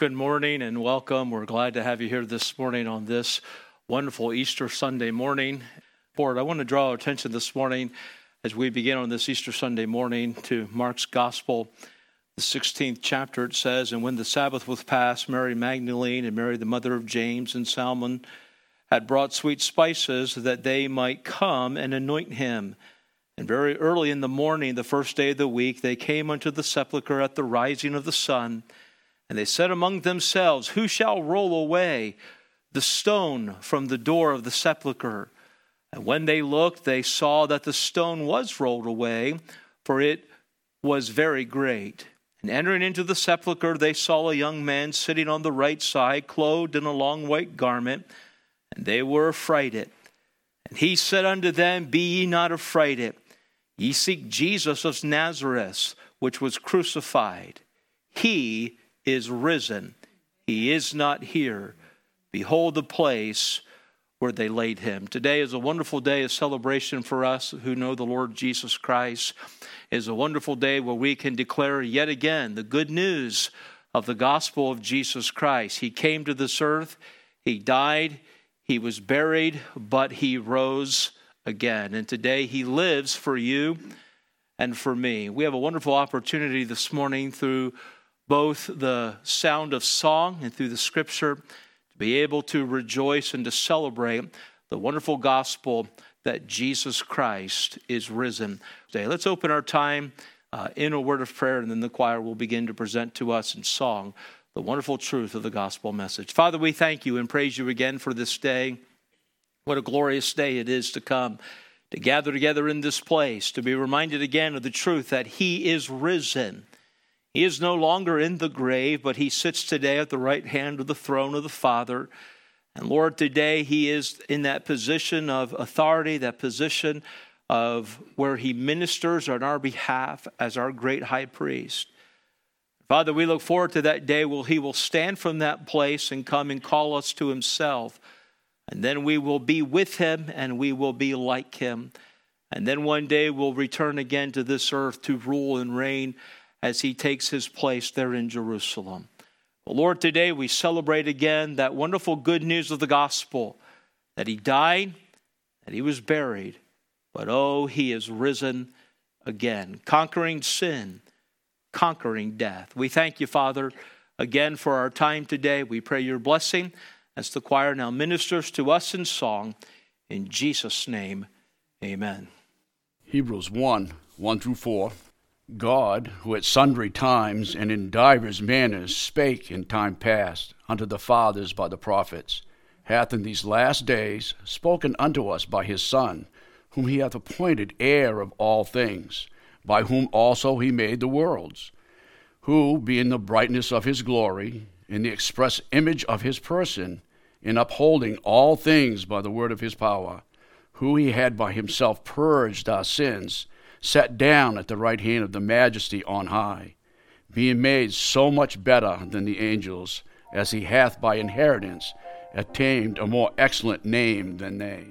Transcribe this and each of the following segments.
Good morning and welcome. We're glad to have you here this morning on this wonderful Easter Sunday morning. Lord, I want to draw our attention this morning as we begin on this Easter Sunday morning to Mark's Gospel, the 16th chapter. It says, "And when the Sabbath was past, Mary Magdalene and Mary the mother of James and Salmon had brought sweet spices that they might come and anoint him. And very early in the morning, the first day of the week, they came unto the sepulchre at the rising of the sun. And they said among themselves, Who shall roll away the stone from the door of the sepulchre? And when they looked, they saw that the stone was rolled away, for it was very great. And entering into the sepulchre, they saw a young man sitting on the right side, clothed in a long white garment, and they were affrighted. And he said unto them, Be ye not affrighted. Ye seek Jesus of Nazareth, which was crucified. He is risen. He is not here. Behold the place where they laid him." Today is a wonderful day of celebration for us who know the Lord Jesus Christ. It is a wonderful day where we can declare yet again the good news of the gospel of Jesus Christ. He came to this earth, he died, he was buried, but he rose again. And today he lives for you and for me. We have a wonderful opportunity this morning through both the sound of song and through the scripture to be able to rejoice and to celebrate the wonderful gospel that Jesus Christ is risen. Today, let's open our time in a word of prayer, and then the choir will begin to present to us in song the wonderful truth of the gospel message. Father, we thank you and praise you again for this day. What a glorious day it is to come, to gather together in this place, to be reminded again of the truth that he is risen. He is no longer in the grave, but he sits today at the right hand of the throne of the Father. And Lord, today he is in that position of authority, that position of where he ministers on our behalf as our great high priest. Father, we look forward to that day where he will stand from that place and come and call us to himself. And then we will be with him and we will be like him. And then one day we'll return again to this earth to rule and reign as he takes his place there in Jerusalem. Well, Lord, today we celebrate again that wonderful good news of the gospel, that he died, that he was buried, but oh, he is risen again, conquering sin, conquering death. We thank you, Father, again for our time today. We pray your blessing as the choir now ministers to us in song. In Jesus' name, amen. Hebrews 1:1-4. God, who at sundry times and in divers manners spake in time past unto the fathers by the prophets, hath in these last days spoken unto us by his Son, whom he hath appointed heir of all things, by whom also he made the worlds, who, being the brightness of his glory, in the express image of his person, in upholding all things by the word of his power, who he had by himself purged our sins, sat down at the right hand of the majesty on high, being made so much better than the angels, as he hath by inheritance attained a more excellent name than they.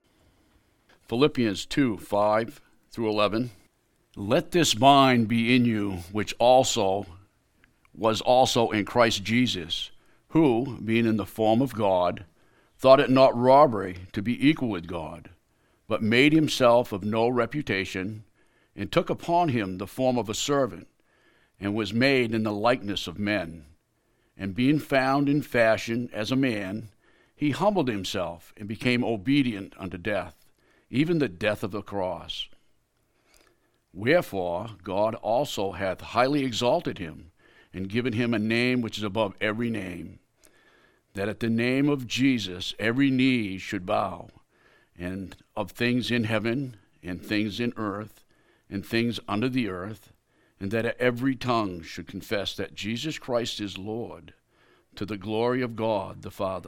Philippians 2:5-11. Let this mind be in you, which also was also in Christ Jesus, who, being in the form of God, thought it not robbery to be equal with God, but made himself of no reputation, and took upon him the form of a servant, and was made in the likeness of men. And being found in fashion as a man, he humbled himself, and became obedient unto death, even the death of the cross. Wherefore God also hath highly exalted him, and given him a name which is above every name, that at the name of Jesus every knee should bow, and of things in heaven, and things in earth, and things under the earth, and that every tongue should confess that Jesus Christ is Lord, to the glory of God the Father.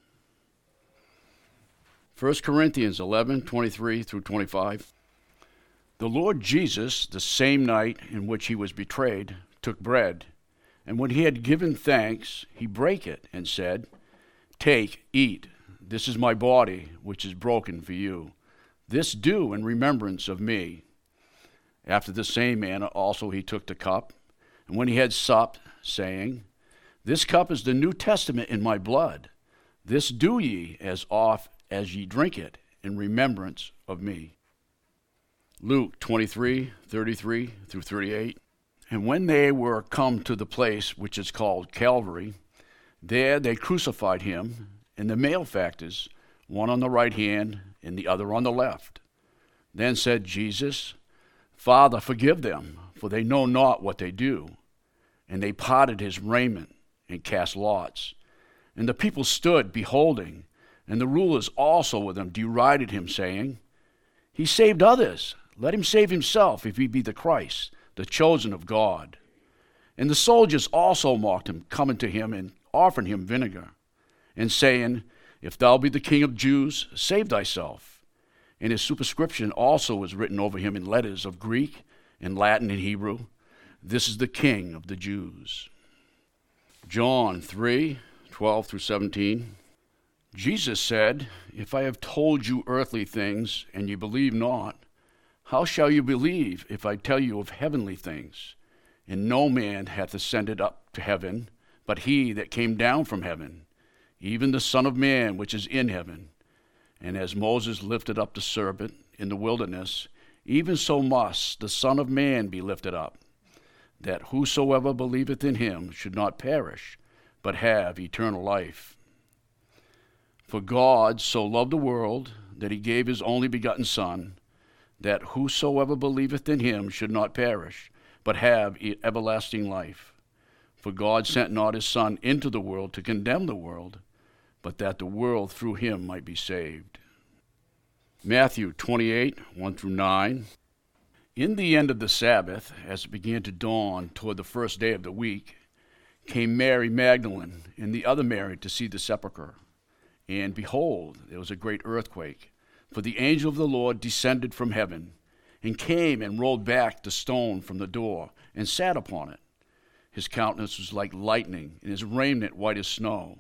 1 Corinthians 11:23-25. The Lord Jesus, the same night in which he was betrayed, took bread, and when he had given thanks, he brake it, and said, Take, eat, this is my body, which is broken for you. This do in remembrance of me. After the same manner also he took the cup, and when he had supped, saying, This cup is the New Testament in my blood. This do ye as oft as ye drink it in remembrance of me. Luke 23:33 through 38. And when they were come to the place which is called Calvary, there they crucified him, and the malefactors, one on the right hand and the other on the left. Then said Jesus, Father, forgive them, for they know not what they do. And they parted his raiment and cast lots. And the people stood beholding, and the rulers also with him derided him, saying, He saved others. Let him save himself, if he be the Christ, the chosen of God. And the soldiers also mocked him, coming to him and offering him vinegar, and saying, If thou be the King of Jews, save thyself. And his superscription also was written over him in letters of Greek and Latin and Hebrew, This is the King of the Jews. John 3:12 through 17. Jesus said, If I have told you earthly things, and ye believe not, how shall you believe if I tell you of heavenly things? And no man hath ascended up to heaven, but he that came down from heaven, even the Son of Man which is in heaven. And as Moses lifted up the serpent in the wilderness, even so must the Son of Man be lifted up, that whosoever believeth in him should not perish, but have eternal life. For God so loved the world, that he gave his only begotten Son, that whosoever believeth in him should not perish, but have everlasting life. For God sent not his Son into the world to condemn the world, but that the world through him might be saved. Matthew 28:1 through 9. In the end of the Sabbath, as it began to dawn toward the first day of the week, came Mary Magdalene and the other Mary to see the sepulchre. And behold, there was a great earthquake, for the angel of the Lord descended from heaven, and came and rolled back the stone from the door, and sat upon it. His countenance was like lightning, and his raiment white as snow.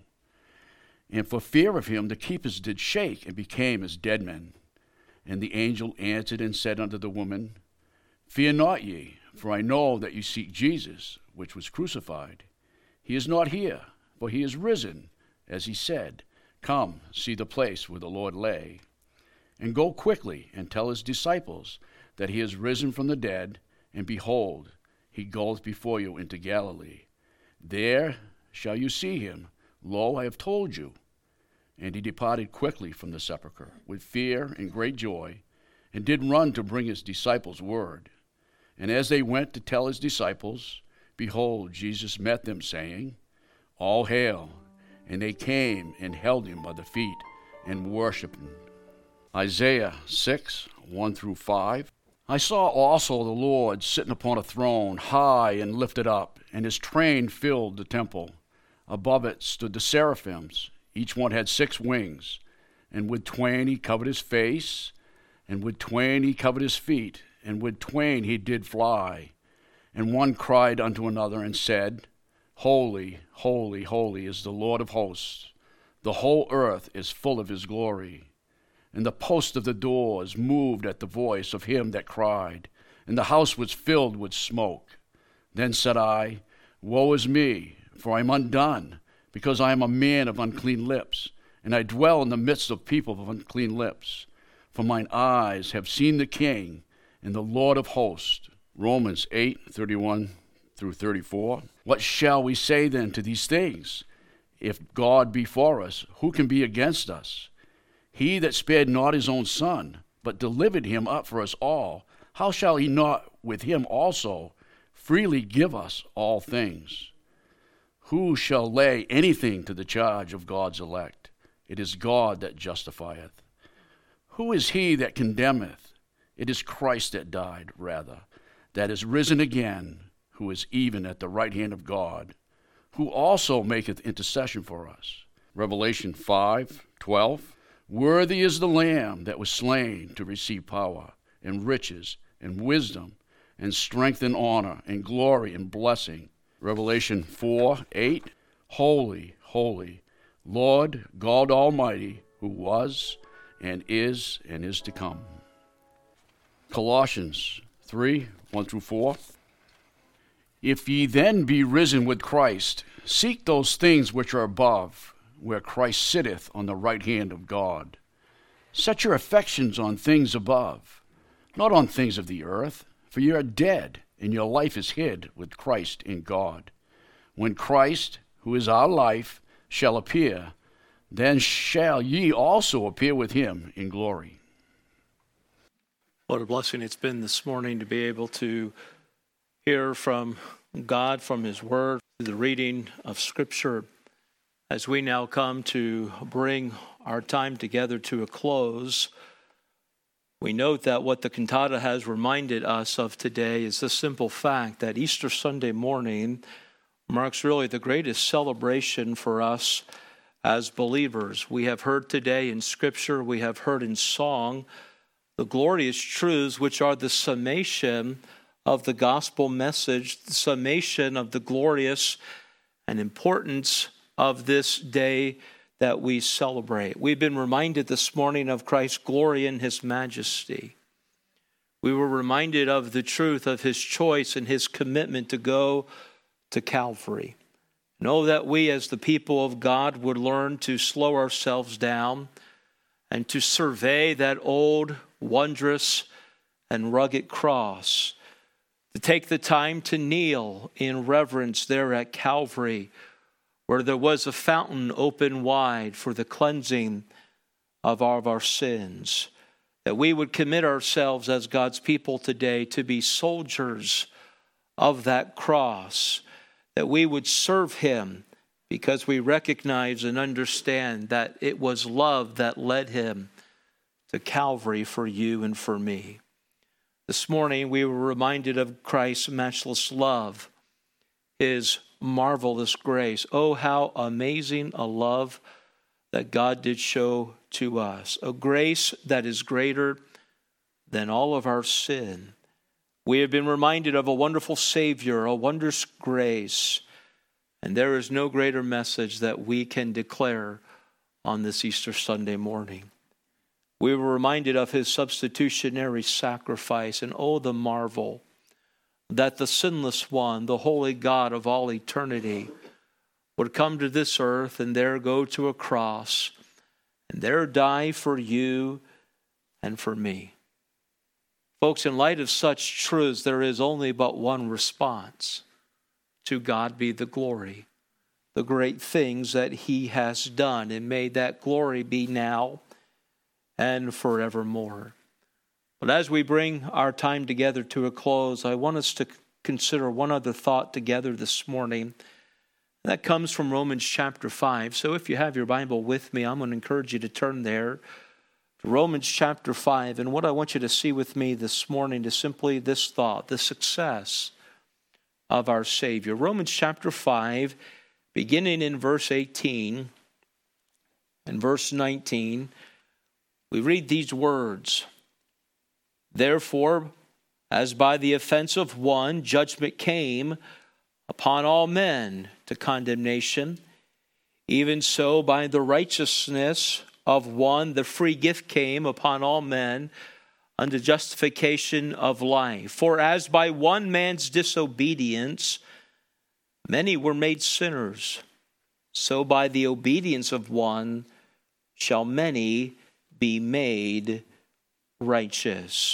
And for fear of him the keepers did shake, and became as dead men. And the angel answered and said unto the woman, Fear not ye, for I know that ye seek Jesus, which was crucified. He is not here, for he is risen, as he said. Come, see the place where the Lord lay. And go quickly and tell his disciples that he is risen from the dead, and behold, he goeth before you into Galilee. There shall you see him. Lo, I have told you. And he departed quickly from the sepulchre with fear and great joy, and did run to bring his disciples word. And as they went to tell his disciples, behold, Jesus met them, saying, All hail. And they came and held him by the feet and worshipped him. Isaiah 6:1 through 5. I saw also the Lord sitting upon a throne, high and lifted up, and his train filled the temple. Above it stood the seraphims. Each one had 6 wings, and with twain he covered his face, and with twain he covered his feet, and with twain he did fly. And one cried unto another and said, Holy, holy, holy is the Lord of hosts. The whole earth is full of his glory. And the posts of the doors moved at the voice of him that cried, and the house was filled with smoke. Then said I, Woe is me, for I am undone, because I am a man of unclean lips, and I dwell in the midst of people of unclean lips. For mine eyes have seen the King, and the Lord of hosts. Romans 8:31 through 34. What shall we say then to these things? If God be for us, who can be against us? He that spared not his own Son, but delivered him up for us all, how shall he not with him also freely give us all things? Who shall lay anything to the charge of God's elect? It is God that justifieth. Who is he that condemneth? It is Christ that died, rather, that is risen again, who is even at the right hand of God, who also maketh intercession for us. Revelation 5:12. Worthy is the Lamb that was slain to receive power, and riches, and wisdom, and strength, and honor, and glory, and blessing. Revelation 4:8. Holy, holy, Lord God Almighty, who was, and is to come. Colossians 3:1 through 4. If ye then be risen with Christ, seek those things which are above, where Christ sitteth on the right hand of God. Set your affections on things above, not on things of the earth, for ye are dead, and your life is hid with Christ in God. When Christ, who is our life, shall appear, then shall ye also appear with him in glory. What a blessing it's been this morning to be able to hear from God, from his word, the reading of Scripture. As we now come to bring our time together to a close, we note that what the cantata has reminded us of today is the simple fact that Easter Sunday morning marks really the greatest celebration for us as believers. We have heard today in Scripture, we have heard in song, the glorious truths which are the summation of the gospel message, the summation of the glorious and importance of this day that we celebrate. We've been reminded this morning of Christ's glory and his majesty. We were reminded of the truth of his choice and his commitment to go to Calvary. Know that we as the people of God would learn to slow ourselves down and to survey that old, wondrous, and rugged cross, to take the time to kneel in reverence there at Calvary, where there was a fountain open wide for the cleansing of all of our sins. That we would commit ourselves as God's people today to be soldiers of that cross. That we would serve him because we recognize and understand that it was love that led him to Calvary for you and for me. This morning we were reminded of Christ's matchless love, his marvelous grace. Oh, how amazing a love that God did show to us. A grace that is greater than all of our sin. We have been reminded of a wonderful Savior, a wondrous grace. And there is no greater message that we can declare on this Easter Sunday morning. We were reminded of his substitutionary sacrifice, and oh, the marvel that the sinless one, the holy God of all eternity, would come to this earth and there go to a cross and there die for you and for me. Folks, in light of such truths, there is only but one response. To God be the glory, the great things that he has done, and may that glory be now and forevermore. But as we bring our time together to a close, I want us to consider one other thought together this morning. That comes from Romans chapter 5. So if you have your Bible with me, I'm going to encourage you to turn there to Romans chapter 5. And what I want you to see with me this morning is simply this thought, the success of our Savior. Romans chapter 5, beginning in verse 18 and verse 19, we read these words. Therefore, as by the offense of one, judgment came upon all men to condemnation, even so by the righteousness of one, the free gift came upon all men unto justification of life. For as by one man's disobedience many were made sinners, so by the obedience of one shall many be made righteous.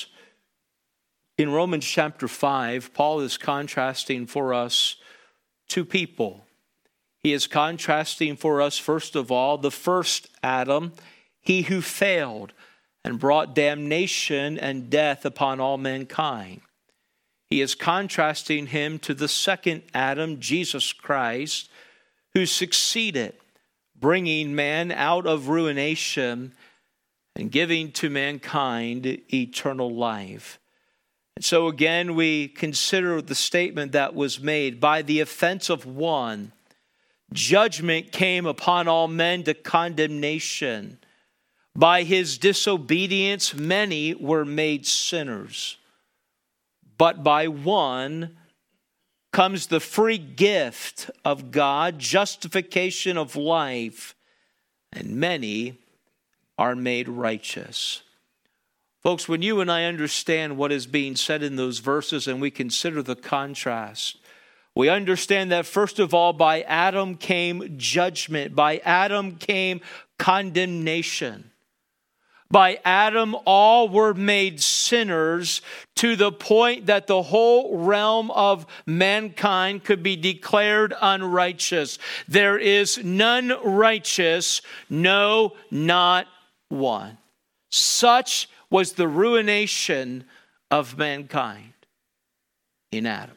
In Romans chapter 5, Paul is contrasting for us two people. He is contrasting for us, first of all, the first Adam, he who failed and brought damnation and death upon all mankind. He is contrasting him to the second Adam, Jesus Christ, who succeeded, bringing man out of ruination and giving to mankind eternal life. And so again, we consider the statement that was made, by the offense of one, judgment came upon all men to condemnation. By his disobedience, many were made sinners. But by one comes the free gift of God, justification of life, and many are made righteous. Folks, when you and I understand what is being said in those verses and we consider the contrast, We understand that first of all, by Adam came judgment. By Adam came condemnation. By Adam, all were made sinners to the point that the whole realm of mankind could be declared unrighteous. There is none righteous, no, not one. Such was the ruination of mankind in Adam.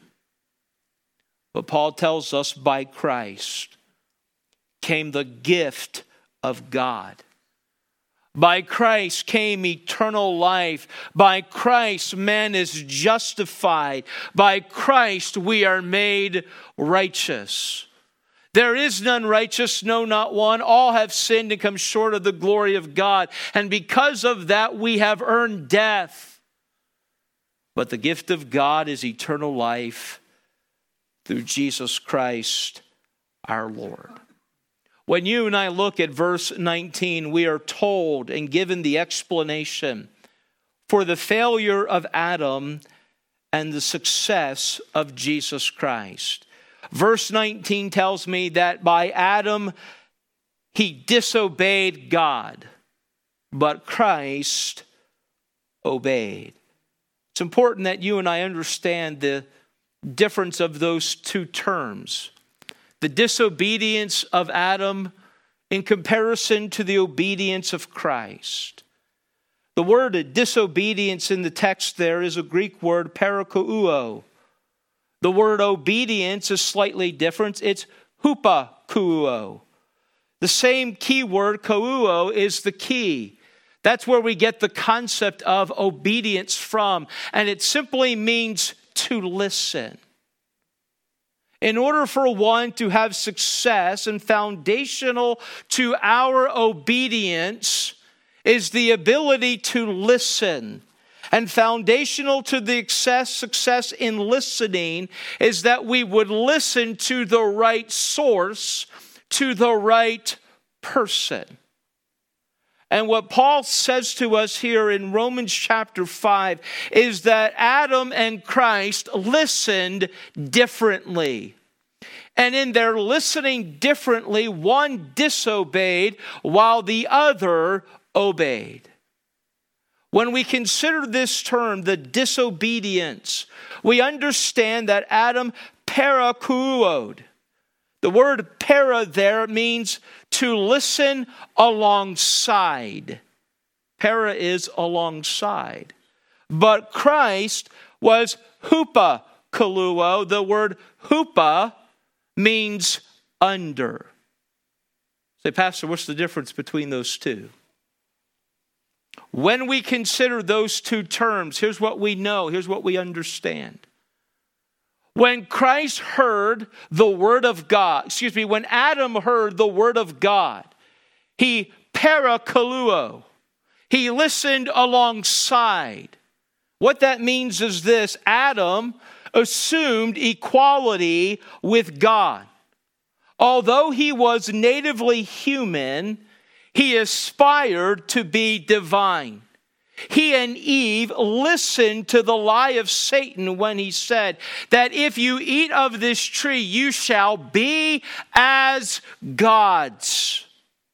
But Paul tells us by Christ came the gift of God. By Christ came eternal life. By Christ man is justified. By Christ we are made righteous. There is none righteous, no, not one. All have sinned and come short of the glory of God. And because of that we have earned death. But the gift of God is eternal life through Jesus Christ our Lord. When you and I look at verse 19, we are told and given the explanation for the failure of Adam and the success of Jesus Christ. Verse 19 tells me that by Adam, he disobeyed God, but Christ obeyed. It's important that you and I understand the difference of those two terms. The disobedience of Adam in comparison to the obedience of Christ. The word disobedience in the text there is a Greek word, parakouo. The word obedience is slightly different. It's hupakouo. The same key word, kouo, is the key. That's where we get the concept of obedience from. And it simply means to listen. In order for one to have success, and foundational to our obedience is the ability to listen. And foundational to the success in listening is that we would listen to the right source, to the right person. And what Paul says to us here in Romans chapter 5 is that Adam and Christ listened differently. And in their listening differently, one disobeyed while the other obeyed. When we consider this term, the disobedience, we understand that Adam parakouoed. The word para there means to listen alongside. Para is alongside. But Christ was hupakouo. The word hupa means under. Say, Pastor, what's the difference between those two? When we consider those two terms, here's what we know, here's what we understand. When Christ heard the word of God, when Adam heard the word of God, he parakouo. He listened alongside. What that means is this: Adam assumed equality with God. Although he was natively human, he aspired to be divine. He and Eve listened to the lie of Satan when he said that if you eat of this tree, you shall be as gods.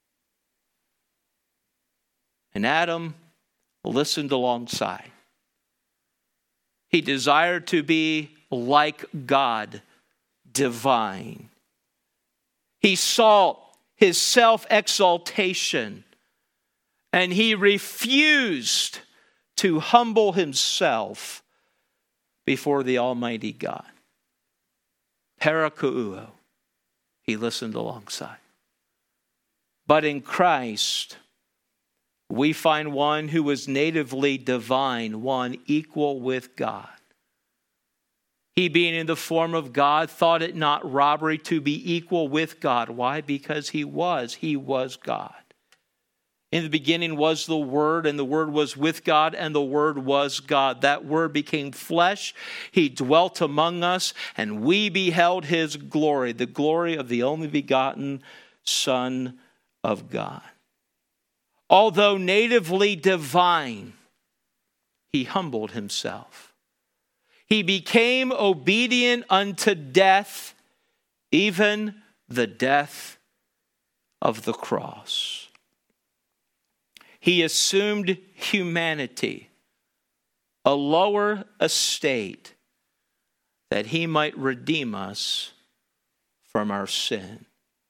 And Adam listened alongside. He desired to be like God, divine. He sought his self-exaltation, and he refused to humble himself before the Almighty God. Parakouo, he listened alongside. But in Christ, we find one who was natively divine, one equal with God. He, being in the form of God, thought it not robbery to be equal with God. Why? Because he was God. In the beginning was the Word, and the Word was with God, and the Word was God. That Word became flesh. He dwelt among us, and we beheld his glory, the glory of the only begotten Son of God. Although natively divine, he humbled himself. He became obedient unto death, even the death of the cross. He assumed humanity, a lower estate, that he might redeem us from our sin.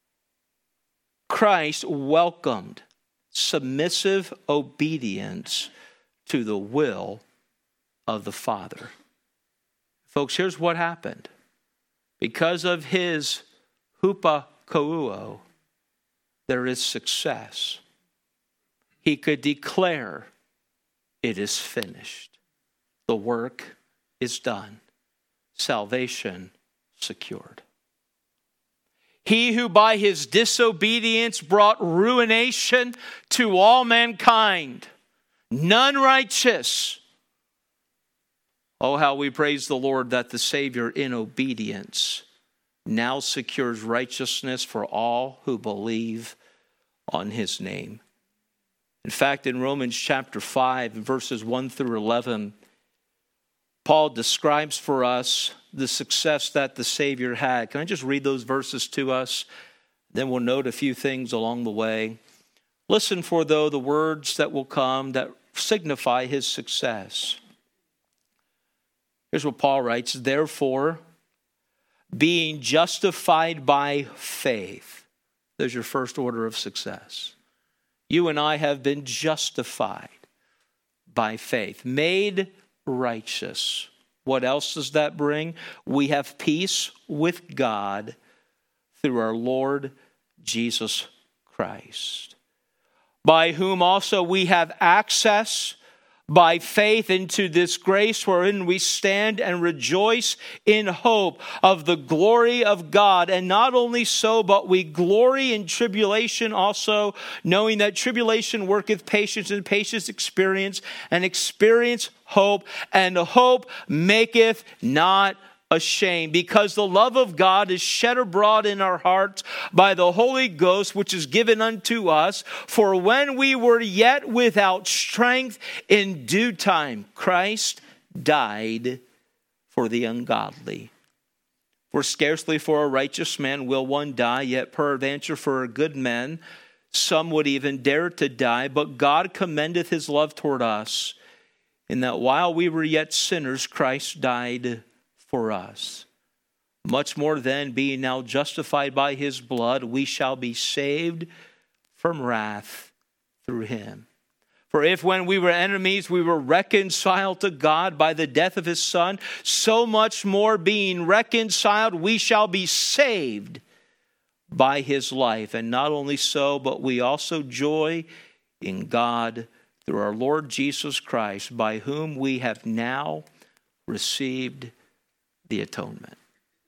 Christ welcomed submissive obedience to the will of the Father. Folks, here's what happened. Because of his hupakouo, there is success. He could declare, it is finished. The work is done. Salvation secured. He who by his disobedience brought ruination to all mankind, none righteous. Oh, how we praise the Lord that the Savior in obedience now secures righteousness for all who believe on his name. In fact, in Romans chapter 5, verses 1 through 11, Paul describes for us the success that the Savior had. Can I just read those verses to us? Then we'll note a few things along the way. Listen for, though, the words that will come that signify his success. Here's what Paul writes. Therefore, being justified by faith. There's your first order of success. You and I have been justified by faith, made righteous. What else does that bring? We have peace with God through our Lord Jesus Christ, by whom also we have access by faith into this grace wherein we stand and rejoice in hope of the glory of God. And not only so, but we glory in tribulation also, knowing that tribulation worketh patience, and patience experience, and experience hope, and hope maketh not ashamed, because the love of God is shed abroad in our hearts by the Holy Ghost, which is given unto us. For when we were yet without strength, in due time Christ died for the ungodly. For scarcely for a righteous man will one die, yet peradventure for a good man some would even dare to die. But God commendeth his love toward us, in that while we were yet sinners, Christ died for us. Much more then, being now justified by his blood, we shall be saved from wrath through him. For if when we were enemies, we were reconciled to God by the death of his Son, so much more being reconciled, we shall be saved by his life. And not only so, but we also joy in God through our Lord Jesus Christ, by whom we have now received the atonement.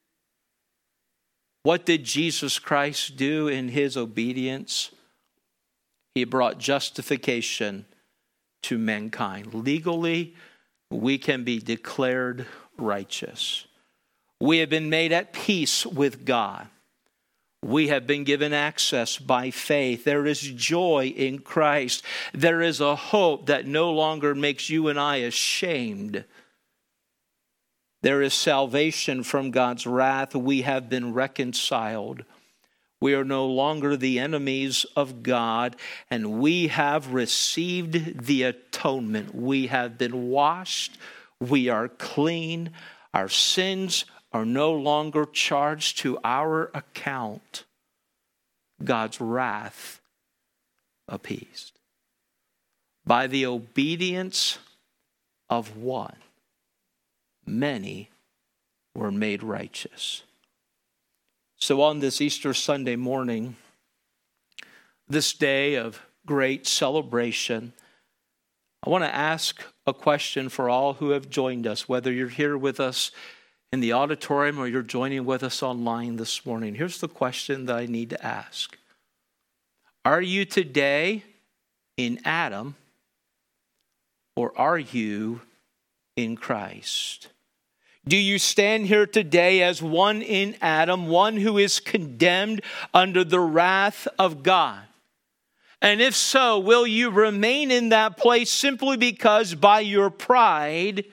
What did Jesus Christ do in his obedience? He brought justification to mankind. Legally, we can be declared righteous. We have been made at peace with God. We have been given access by faith. There is joy in Christ. There is a hope that no longer makes you and I ashamed. There is salvation from God's wrath. We have been reconciled. We are no longer the enemies of God, and we have received the atonement. We have been washed. We are clean. Our sins are no longer charged to our account. God's wrath appeased. By the obedience of one, many were made righteous. So on this Easter Sunday morning, this day of great celebration, I want to ask a question for all who have joined us, whether you're here with us in the auditorium or you're joining with us online this morning. Here's the question that I need to ask. Are you today in Adam, or are you in Christ? Do you stand here today as one in Adam, one who is condemned under the wrath of God? And if so, will you remain in that place simply because by your pride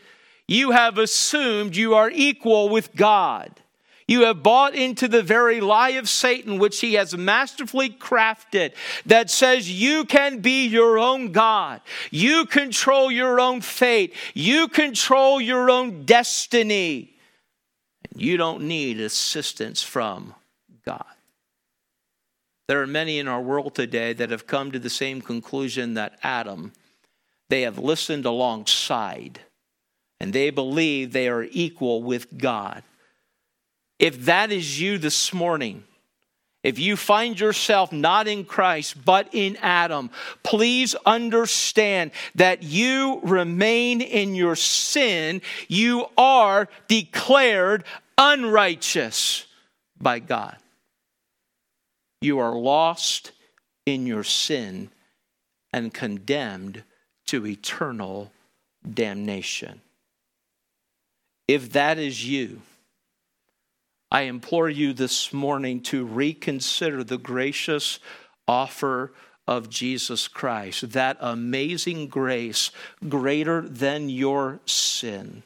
You have assumed you are equal with God. You have bought into the very lie of Satan, which he has masterfully crafted, that says you can be your own God. You control your own fate. You control your own destiny. And you don't need assistance from God. There are many in our world today that have come to the same conclusion that Adam. They have listened alongside, and they believe they are equal with God. If that is you this morning, if you find yourself not in Christ but in Adam, please understand that you remain in your sin. You are declared unrighteous by God. You are lost in your sin and condemned to eternal damnation. If that is you, I implore you this morning to reconsider the gracious offer of Jesus Christ, that amazing grace greater than your sin.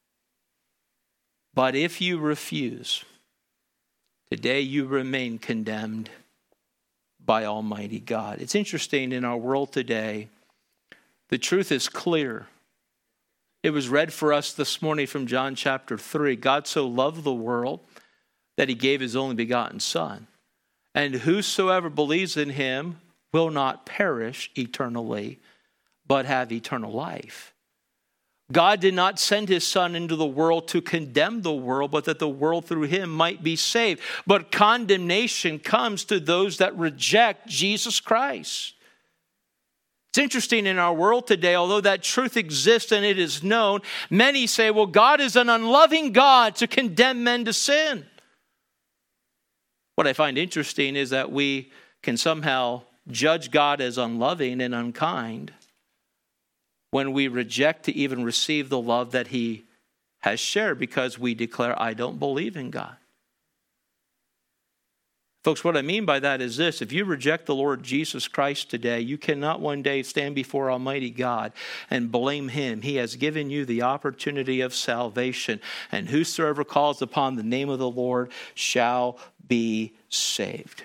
But if you refuse, today you remain condemned by Almighty God. It's interesting in our world today, the truth is clear. It was read for us this morning from John chapter 3. God so loved the world that he gave his only begotten Son. And whosoever believes in him will not perish eternally, but have eternal life. God did not send his Son into the world to condemn the world, but that the world through him might be saved. But condemnation comes to those that reject Jesus Christ. It's interesting in our world today, although that truth exists and it is known, many say, well, God is an unloving God to condemn men to sin. What I find interesting is that we can somehow judge God as unloving and unkind when we reject to even receive the love that he has shared because we declare, I don't believe in God. Folks, what I mean by that is this. If you reject the Lord Jesus Christ today, you cannot one day stand before Almighty God and blame him. He has given you the opportunity of salvation, and whosoever calls upon the name of the Lord shall be saved.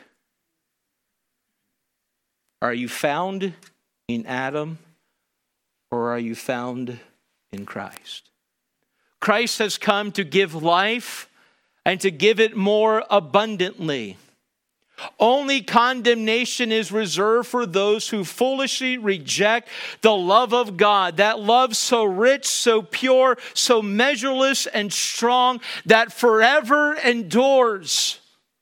Are you found in Adam, or are you found in Christ? Christ has come to give life and to give it more abundantly. Only condemnation is reserved for those who foolishly reject the love of God. That love so rich, so pure, so measureless and strong that forever endures.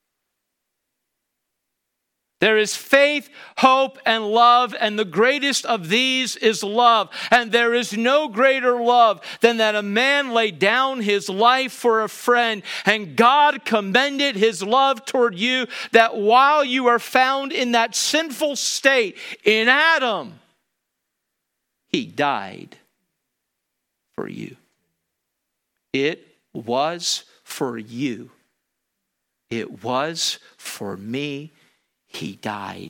There is faith, hope, and love, and the greatest of these is love. And there is no greater love than that a man lay down his life for a friend. And God commended his love toward you, that while you are found in that sinful state in Adam, he died for you. It was for you. It was for me. He died.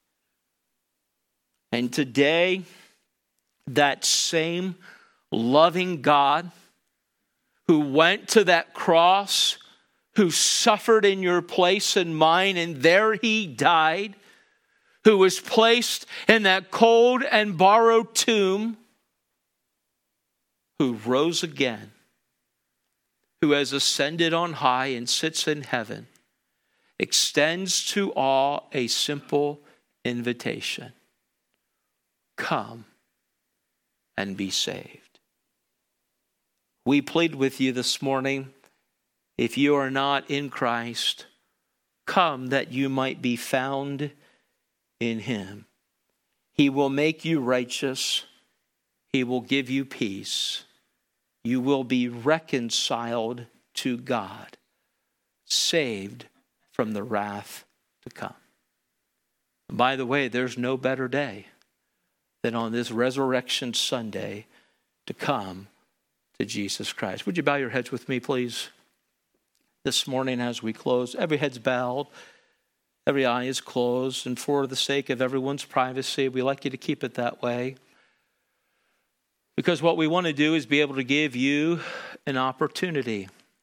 And today, that same loving God who went to that cross, who suffered in your place and mine, and there he died, who was placed in that cold and borrowed tomb, who rose again, who has ascended on high and sits in heaven, extends to all a simple invitation. Come and be saved. We plead with you this morning, if you are not in Christ, come that you might be found in him. He will make you righteous. He will give you peace. You will be reconciled to God, saved from the wrath to come. And by the way, there's no better day than on this Resurrection Sunday to come to Jesus Christ. Would you bow your heads with me, please? This morning as we close, every head's bowed, every eye is closed, and for the sake of everyone's privacy, we like you to keep it that way. Because what we want to do is be able to give you an opportunity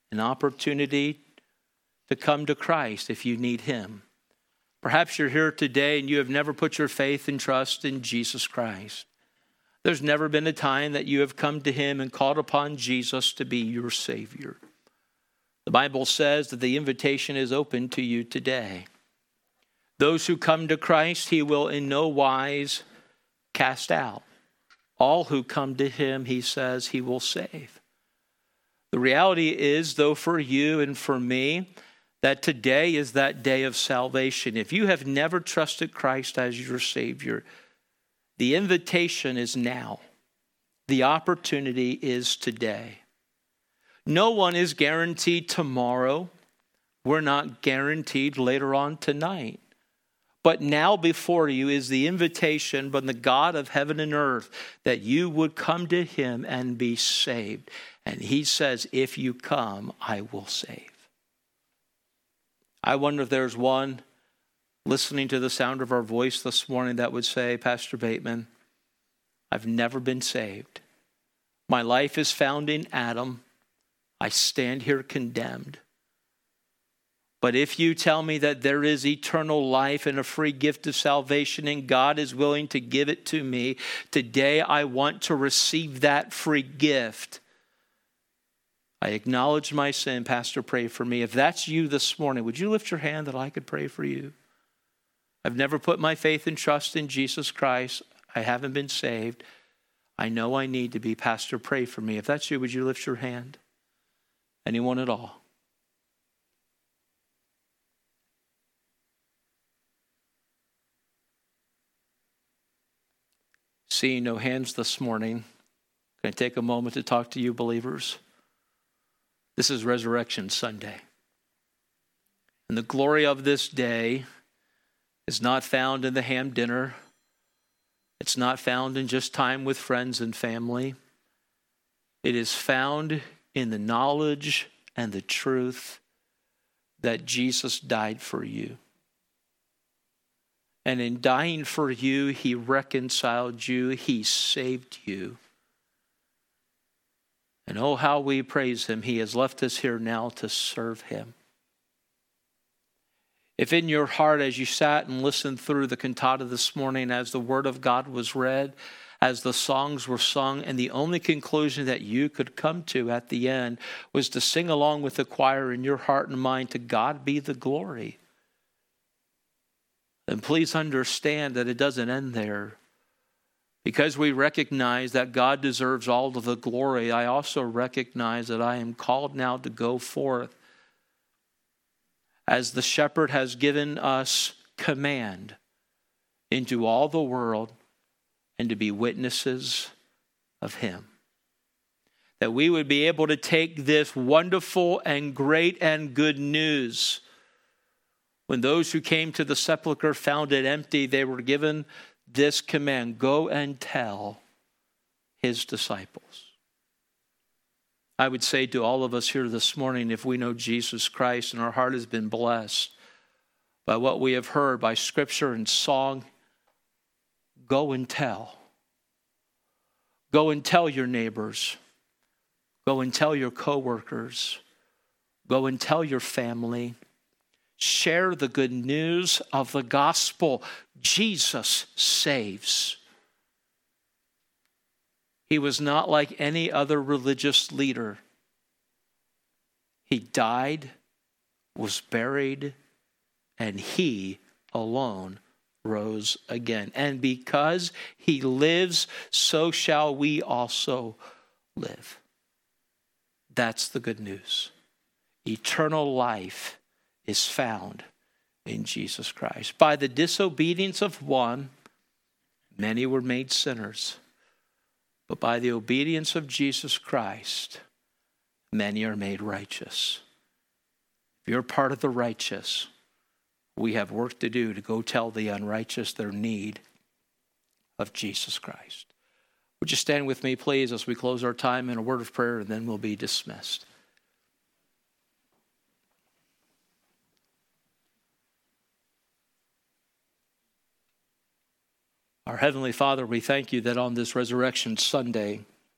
to come to Christ if you need him. Perhaps you're here today and you have never put your faith and trust in Jesus Christ. There's never been a time that you have come to him and called upon Jesus to be your Savior. The Bible says that the invitation is open to you today. Those who come to Christ, he will in no wise cast out. All who come to him, he says, he will save. The reality is, though, for you and for me, that today is that day of salvation. If you have never trusted Christ as your Savior, the invitation is now. The opportunity is today. No one is guaranteed tomorrow. We're not guaranteed later on tonight. But now before you is the invitation from the God of heaven and earth that you would come to him and be saved. And he says, if you come, I will save. I wonder if there's one listening to the sound of our voice this morning that would say, Pastor Bateman, I've never been saved. My life is found in Adam. I stand here condemned. But if you tell me that there is eternal life and a free gift of salvation and God is willing to give it to me, today I want to receive that free gift. I acknowledge my sin. Pastor, pray for me. If that's you this morning, would you lift your hand that I could pray for you? I've never put my faith and trust in Jesus Christ. I haven't been saved. I know I need to be. Pastor, pray for me. If that's you, would you lift your hand? Anyone at all? Seeing no hands this morning, can I take a moment to talk to you believers? This is Resurrection Sunday. And the glory of this day is not found in the ham dinner. It's not found in just time with friends and family. It is found in the knowledge and the truth that Jesus died for you. And in dying for you, he reconciled you. He saved you. And oh, how we praise him. He has left us here now to serve him. If in your heart, as you sat and listened through the cantata this morning, as the word of God was read, as the songs were sung, and the only conclusion that you could come to at the end was to sing along with the choir in your heart and mind, to God be the glory. Then please understand that it doesn't end there. Because we recognize that God deserves all of the glory, I also recognize that I am called now to go forth as the shepherd has given us command into all the world and to be witnesses of him. That we would be able to take this wonderful and great and good news. When those who came to the sepulchre found it empty, they were given this command, go and tell his disciples. I would say to all of us here this morning, if we know Jesus Christ and our heart has been blessed by what we have heard, by scripture and song, go and tell. Go and tell your neighbors. Go and tell your coworkers. Go and tell your family. Share the good news of the gospel. Jesus saves. He was not like any other religious leader. He died, was buried, and he alone rose again. And because he lives, so shall we also live. That's the good news. Eternal life is found in Jesus Christ. By the disobedience of one, many were made sinners. But by the obedience of Jesus Christ, many are made righteous. If you're part of the righteous, we have work to do to go tell the unrighteous their need of Jesus Christ. Would you stand with me, please, as we close our time in a word of prayer, and then we'll be dismissed. Our Heavenly Father, we thank you that on this Resurrection Sunday,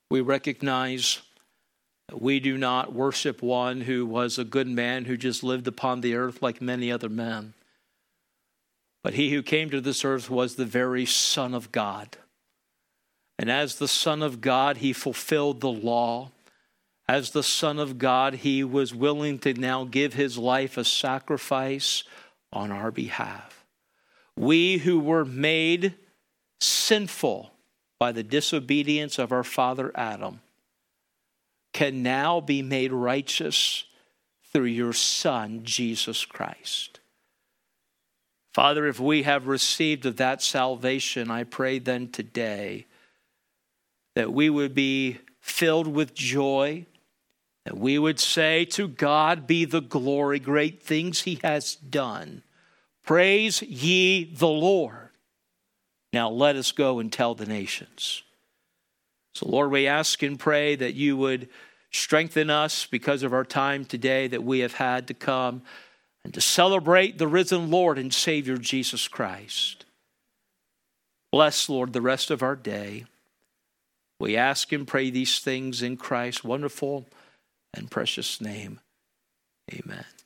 We recognize that we do not worship one who was a good man who just lived upon the earth like many other men. But he who came to this earth was the very Son of God. And as the Son of God, he fulfilled the law. As the Son of God, he was willing to now give his life a sacrifice on our behalf. We who were made sinful by the disobedience of our father Adam can now be made righteous through your Son, Jesus Christ. Father, if we have received of that salvation, I pray then today that we would be filled with joy, that we would say, to God be the glory, great things he has done. Praise ye the Lord. Now let us go and tell the nations. So Lord, we ask and pray that you would strengthen us because of our time today that we have had to come and to celebrate the risen Lord and Savior Jesus Christ. Bless, Lord, the rest of our day. We ask and pray these things in Christ's wonderful and precious name. Amen.